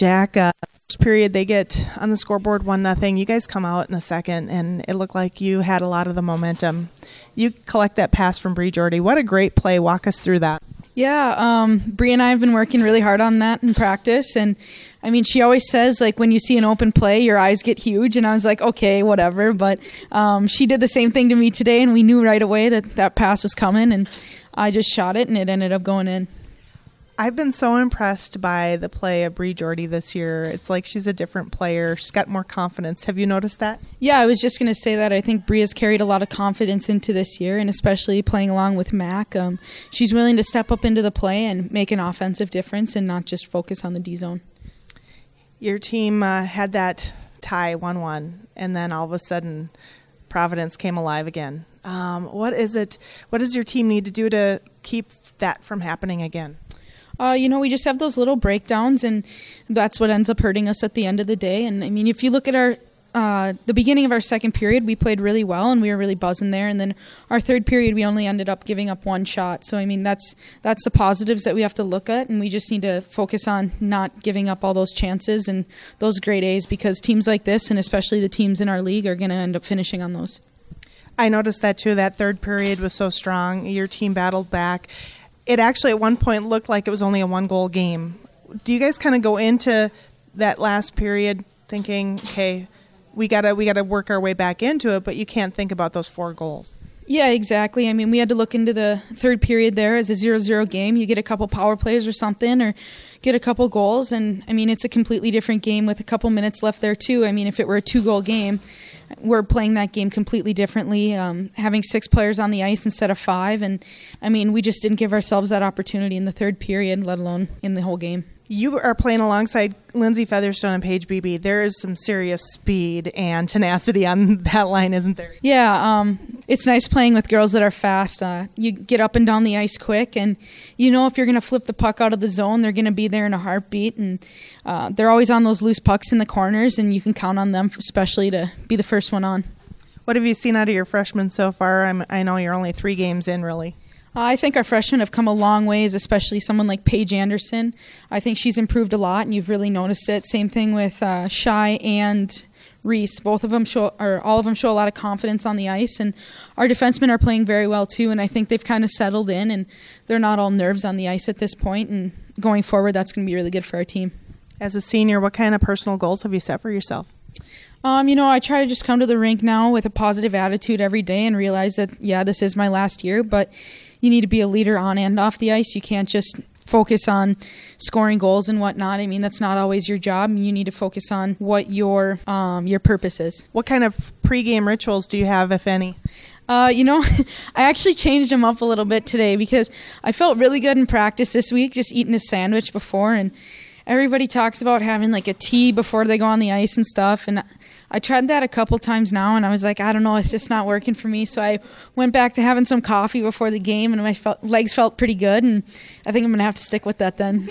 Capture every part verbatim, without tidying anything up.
Jack, uh, first period they get on the scoreboard one nothing. You guys come out in the second, and it looked like you had a lot of the momentum. You collect that pass from Bree Jordy. What a great play. Walk us through that. Yeah, um, Bree and I have been working really hard on that in practice, and I mean, she always says, like, when you see an open play, your eyes get huge, and I was like, okay, whatever, but um, she did the same thing to me today, and we knew right away that that pass was coming, and I just shot it, and it ended up going in. I've been so impressed by the play of Bree Jordy this year. It's like she's a different player. She's got more confidence. Have you noticed that? Yeah, I was just going to say that. I think Bree has carried a lot of confidence into this year, and especially playing along with Mac. Um, she's willing to step up into the play and make an offensive difference and not just focus on the D zone. Your team uh, had that tie one one, and then all of a sudden Providence came alive again. Um, what is it? What does your team need to do to keep that from happening again? Uh, you know, we just have those little breakdowns, and that's what ends up hurting us at the end of the day. And, I mean, if you look at our uh, the beginning of our second period, we played really well, and we were really buzzing there. And then our third period, we only ended up giving up one shot. So, I mean, that's that's the positives that we have to look at, and we just need to focus on not giving up all those chances and those grade A's, because teams like this, and especially the teams in our league, are going to end up finishing on those. I noticed that, too. That third period was so strong. Your team battled back. It actually at one point looked like it was only a one-goal game. Do you guys kind of go into that last period thinking, okay, we gotta we gotta work our way back into it, but you can't think about those four goals? Yeah, exactly. I mean, we had to look into the third period there as a zero zero game. You get a couple power plays or something, or get a couple goals, and, I mean, it's a completely different game with a couple minutes left there, too. I mean, if it were a two-goal game, we're playing that game completely differently, um, having six players on the ice instead of five. And, I mean, we just didn't give ourselves that opportunity in the third period, let alone in the whole game. You are playing alongside Lindsay Featherstone and Paige Beebe. There is some serious speed and tenacity on that line, isn't there? Yeah, um, it's nice playing with girls that are fast. Uh, you get up and down the ice quick, and you know if you're going to flip the puck out of the zone, they're going to be there in a heartbeat. And uh, they're always on those loose pucks in the corners, and you can count on them, especially to be the first one on. What have you seen out of your freshmen so far? I'm, I know you're only three games in, really. I think our freshmen have come a long ways, especially someone like Paige Anderson. I think she's improved a lot, and you've really noticed it. Same thing with uh, Shy and Reese. Both of them show, or all of them show a lot of confidence on the ice, and our defensemen are playing very well too. And I think they've kind of settled in, and they're not all nerves on the ice at this point. And going forward, that's going to be really good for our team. As a senior, what kind of personal goals have you set for yourself? Um, you know, I try to just come to the rink now with a positive attitude every day and realize that, yeah, this is my last year, but you need to be a leader on and off the ice. You can't just focus on scoring goals and whatnot. I mean, that's not always your job. You need to focus on what your um, your purpose is. What kind of pregame rituals do you have, if any? Uh, you know, I actually changed them up a little bit today because I felt really good in practice this week, just eating a sandwich before, and everybody talks about having like a tea before they go on the ice and stuff, and I tried that a couple times now, and I was like, I don't know, it's just not working for me. So I went back to having some coffee before the game, and my felt, legs felt pretty good, and I think I'm going to have to stick with that then.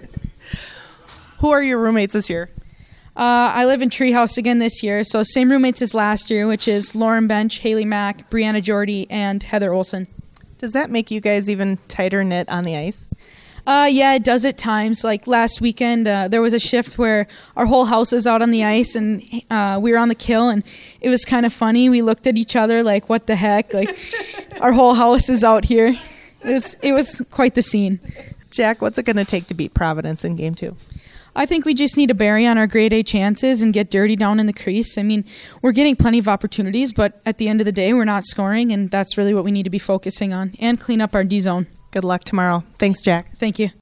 Who are your roommates this year? Uh, I live in Treehouse again this year, so same roommates as last year, which is Lauren Bench, Haley Mack, Brianna Jordy, and Heather Olson. Does that make you guys even tighter knit on the ice? Uh, yeah, it does at times. Like last weekend, uh, there was a shift where our whole house was out on the ice, and uh, we were on the kill, and it was kind of funny. We looked at each other like, what the heck? Like, our whole house is out here. It was, it was quite the scene. Jack, what's it going to take to beat Providence in game two? I think we just need to bury on our grade A chances and get dirty down in the crease. I mean, we're getting plenty of opportunities, but at the end of the day, we're not scoring, and that's really what we need to be focusing on, and clean up our D zone. Good luck tomorrow. Thanks, Jack. Thank you.